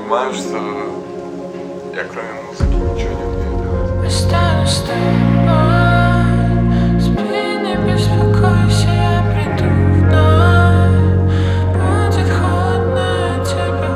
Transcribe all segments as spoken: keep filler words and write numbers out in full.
понимаю, что я кроме музыки ничего не умею делать. Останусь с тобой, спи, не беспокойся, я приду вновь. Будет холодно, я тебя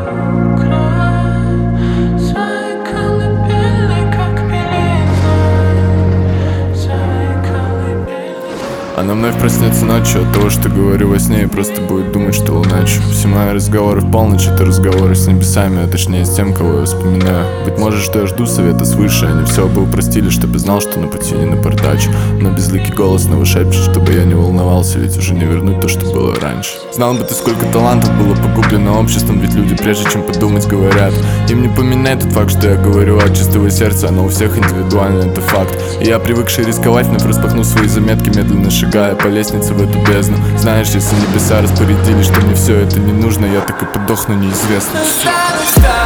укрою своей колыбельной, как пеленой, своей колыбельной. Она вновь проснется ночью от того, что говорю во сне, и просто будет думать, что луначу. Все мои разговоры в полночь — это разговоры с небесами, а точнее с тем, кого я вспоминаю. Быть может, что я жду совета свыше, они все бы упростили, чтобы знал, что на пути не напортачу. Но безликий голос снова шепчет, чтобы я не волновался, ведь уже не вернуть то, что было раньше. Знал бы ты, сколько талантов было погублено обществом, ведь люди, прежде чем подумать, говорят. Им не поменяет тот факт, что я говорю от чистого сердца, оно у всех индивидуально, это факт. И я, привыкший рисковать, вновь распахну свои заметки, медленно шагая по лестнице в эту бездну. Знаешь, если небеса распорядились, что мне все это не нужно, я так и подохну неизвестно. Останусь с тобой.